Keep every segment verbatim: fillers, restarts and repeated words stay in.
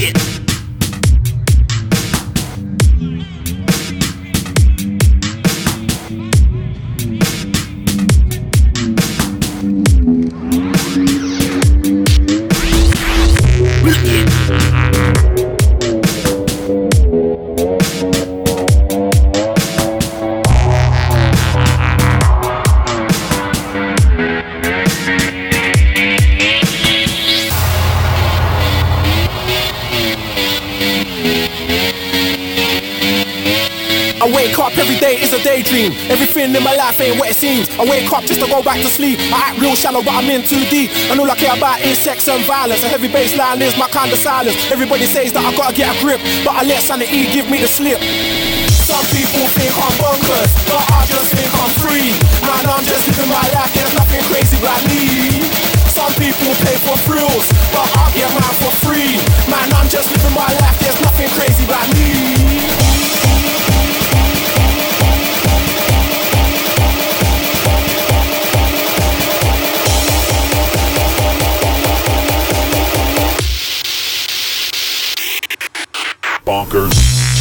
I wake up every day, it's a daydream. Everything in my life ain't what it seems. I wake up just to go back to sleep. I act real shallow, but I'm in too deep. And all I care about is sex and violence. A heavy bass line is my kind of silence. Everybody says that I gotta get a grip, but I let sanity give me the slip. Some people think I'm bonkers, but I just think I'm free. Man, I'm just living my life, there's nothing crazy about me. Some people pay for thrills, but I get mine for free. Man, I'm just living my life, there's nothing crazy about me. Bonkers.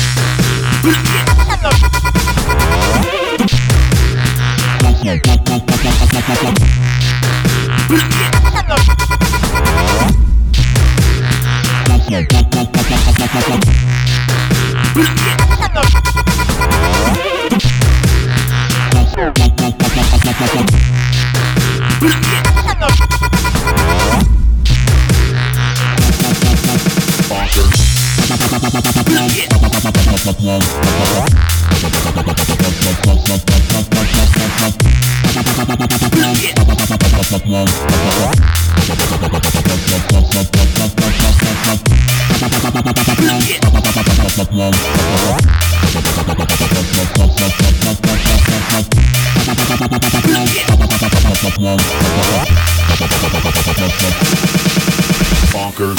Bonkers.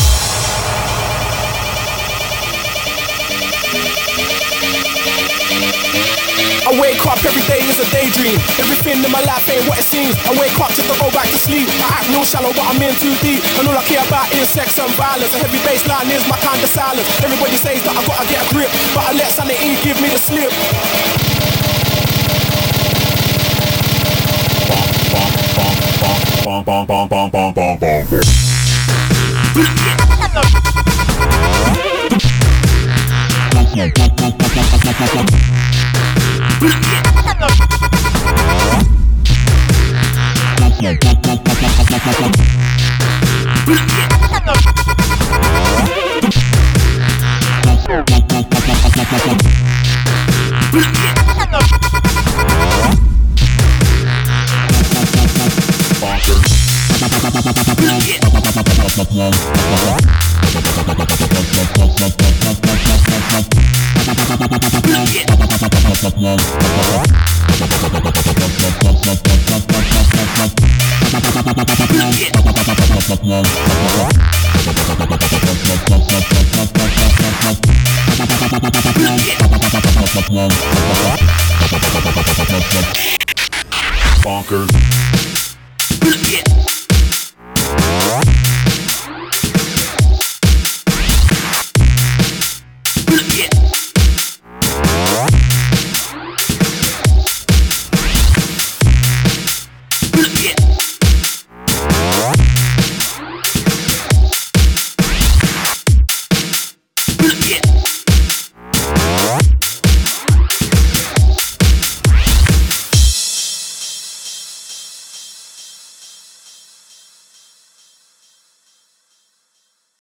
I wake up every day is a daydream. Everything in my life ain't what it seems. I wake up just to go back to sleep. I act real shallow, but I'm in too deep. And all I care about is sex and violence. A heavy bass line is my kind of silence. Everybody says that I gotta get a grip, but I let sanity give me the slip. Bonk, bonk, bonk, bonk, bonk, bonk, bonk, bonk. Bonkers.